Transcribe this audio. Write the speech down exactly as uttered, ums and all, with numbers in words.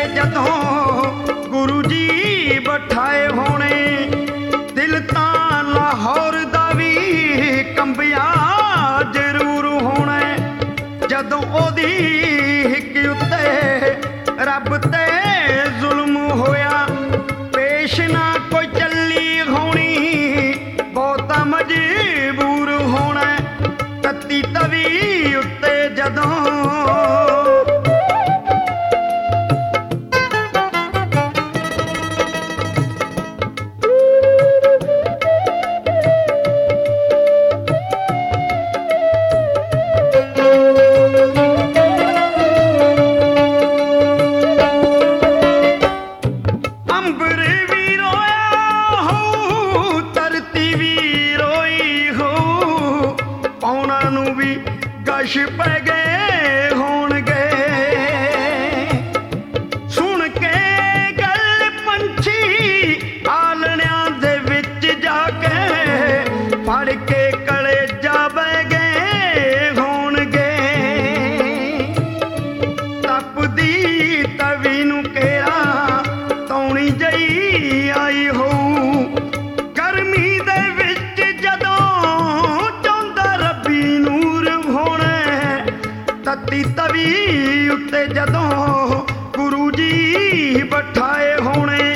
जदों गुरु जी बिठाए होने, दिल तां लाहौर दा भी कंबिया जरूर होना। जदों ओदी हिक उत्ते रब ते जुल्म होया, पेश ना कोई चली होनी, बहुता मजबूर होना। तत्ती तवी उत्ते जदों गश पै गए होणगे। सुन के गल पंछी आलणियां दे विच जाके, फड़ के कलेजा बह गए होणगे। तपदी तवी नूं केरा तौणी जई आई होऊ, गर्मी दे विच जदों चाहुंदा रब्बी नूर होना। तत्ती तवी उत्ते जदों गुरु जी बिठाए होने,